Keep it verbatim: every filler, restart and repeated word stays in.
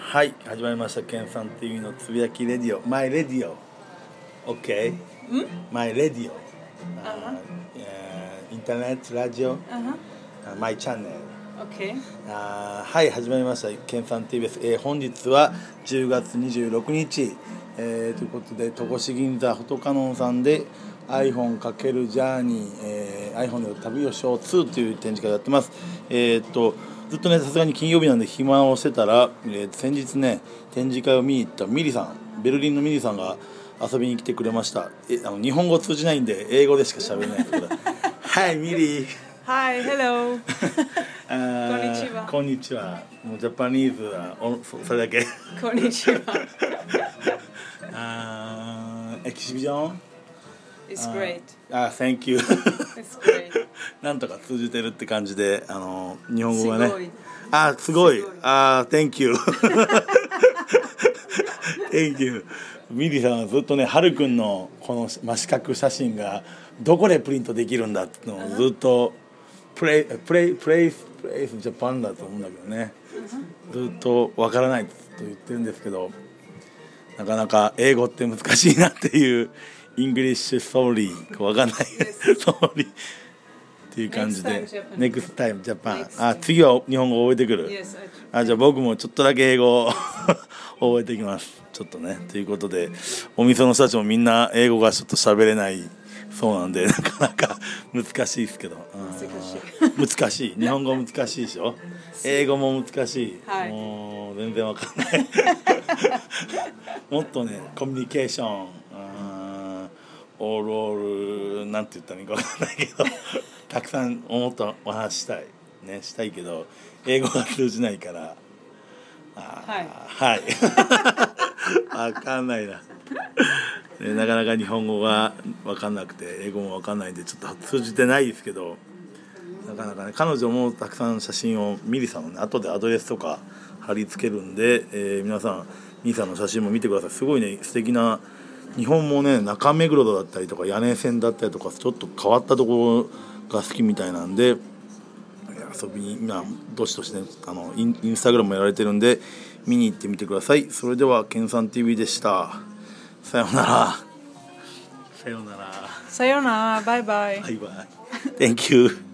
はい、始まりました。ケンさん ティーブイ のつぶやきレディオ、マイレディオ、OK？ マイレディオ、インターネットラジオ、マイチャンネル。 OK。 あはい、始まりました。ケンさん ティーブイ です。えー、本日はじゅうがつにじゅうろくにち、えー、ということで、戸越銀座フォトカノンさんで iPhone× ジャーニー、えー、iPhone で旅をしようツーという展示会をやってます。えー、っとずっとね、さすがに金曜日なんで暇をしてたら、えー、先日ね展示会を見に行ったミリさん、ベルリンのミリさんが遊びに来てくれました。えあの日本語通じないんで英語でしか喋れないですけどはいミリ Hi, hello あこんにちはこんにちは。もうジャパニーズはお そ, それだけこんにちはあエキシビジョン It's great. あ Thank you It's great. なんとか通じてるって感じで、あの日本語がねすごいあすごいすごいあ Thank you Thank you ミリさんはずっとねハルくんのこの真四角写真がどこでプリントできるんだってのをずっとプレイプレイプレイスプレイスジャパンだと思うんだけどね、ずっとわからないと言ってるんですけど、なかなか英語って難しいなっていうイングリッシュソーリーわかんないソーリーっていう感じで Next time Japan あ次は日本語覚えてくる、 Yes, あじゃあ僕もちょっとだけ英語を覚えてきますちょっとね。ということでお店の人たちもみんな英語がちょっと喋れないそうなんでなかなか難しいですけど、難しい難しい日本語難しいでしょ、英語も難しい、 はい、 もう全然わかんないもっとねコミュニケーションオールオールなんて言ったらいいかわかんないけどたくさんもっとお話したいねしたいけど英語が通じないからあはいわかんないなでなかなか日本語が分かんなくて英語も分かんないんでちょっと通じてないですけど、なかなかね彼女もたくさん写真をミリさんのね後でアドレスとか貼り付けるんで、えー、皆さんミリさんの写真も見てください。すごいね素敵な日本もね中目黒だったりとか屋根線だったりとかちょっと変わったところが好きみたいなんで遊びに今どしどしねあのイン、インスタグラムもやられてるんで見に行ってみてください。それではケンさん ティーブイ でした。さようなら。さようなら。 さようなら。バイバイ。 バイバイ。Thank you.